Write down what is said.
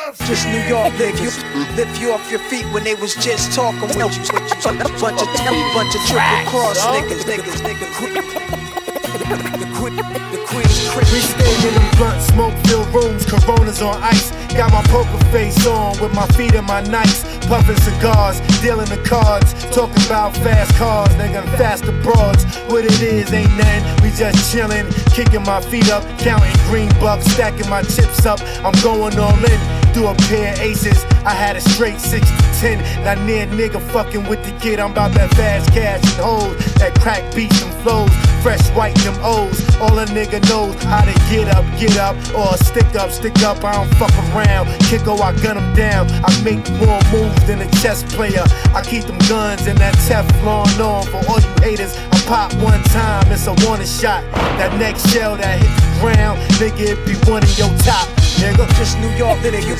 Just New York, lift you off your feet when they was just talking with you. Bunch of triple cross niggas. We stay in them blunt, smoke-filled rooms, Coronas on ice. Got my poker face on with my feet in my nights. Puffin' cigars, dealing the cards. Talking about fast cars, nigga, and faster broads. What it is ain't nothing, we just chillin'. Kicking my feet up, counting green bucks, stacking my chips up. I'm going all in, through a pair of aces. I had a straight 6 to 10. That near nigga fucking with the kid. I'm about that fast cash and hoes, that crack beats and flows. Fresh white them O's, all a nigga knows how to get up, or stick up, I don't fuck around. Kicko, I gun him down, I make more moves than a chess player. I keep them guns and that Teflon on for all you haters. I pop one time, it's a warning shot. That next shell that hit the ground, nigga, it be one of your top, nigga. Just New York, nigga.